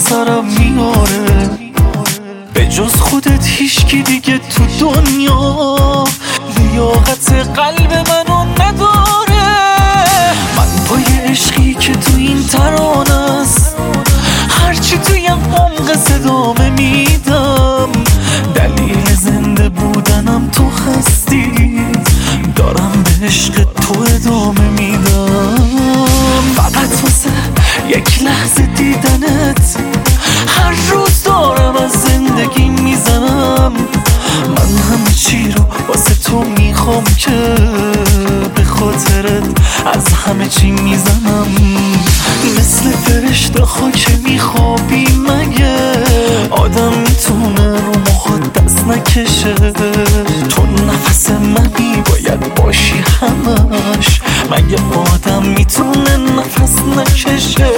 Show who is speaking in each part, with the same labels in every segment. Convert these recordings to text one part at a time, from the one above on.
Speaker 1: سرم میاره، به جز خودت هیچکی دیگه تو دنیا لیاقت قلب منو نداره. من پای عشقی که تو این ترانه است، هرچی توی عمق صدامه میدم. دلیل زنده بودنم تو هستی، دارم به عشق تو ادامه میدم. فقط واسه یک لحظه دیدنت هر روز دارم از زندگی میزنم. من همه چی رو واسه تو میخوام که به خاطرت از همه چی میزنم. مثل فرشته ها که میخوابی مگه آدم میتونه رو مخات دست نکشه؟ تو نفس منی باید باشی همش، مگه آدم میتونه نفس نکشه؟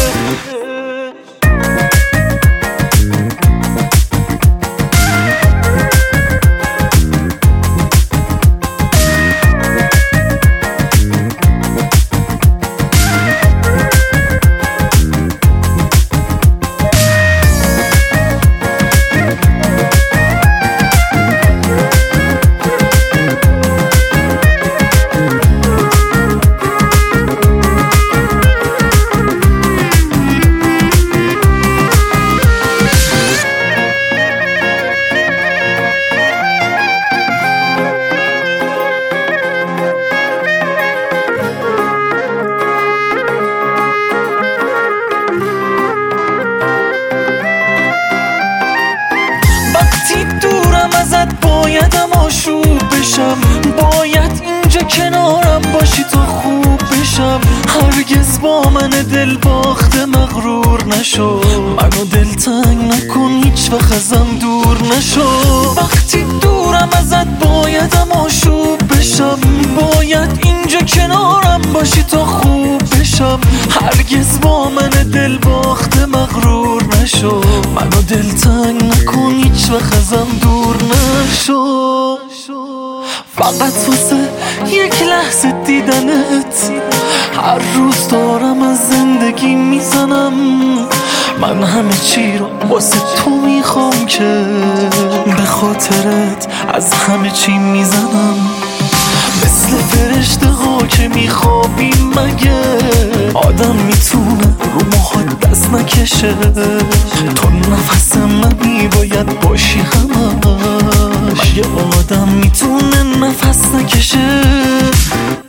Speaker 1: دورم ازت بایدم آشوب بشم، باید اینجا کنارم باشی تا خوب بشم. هرگز با من دل باخته مغرور نشو، منو دلتنگ نکن هیچ وقت ازم دور نشو. وقتی دورم ازت بایدم آشوب بشم، باید اینجا کنارم باشی تا خوب بشم. هرگز با من دل باخته مغرور نشو، منو دلتنگ نکن هیچ وقت ازم دور نشو. فقط واسه یک لحظه دیدنت هر روز دارم از زندگی میزنم. من همه چی رو واسه تو میخوام که به خاطرت از همه چی میزنم. مثل فرشته ها که میخوابی مگه آدم میتونه رو مخات دست نکشه؟ تو نفس منی باید باشی همش، مگه آدم میتونه نفس نکشه؟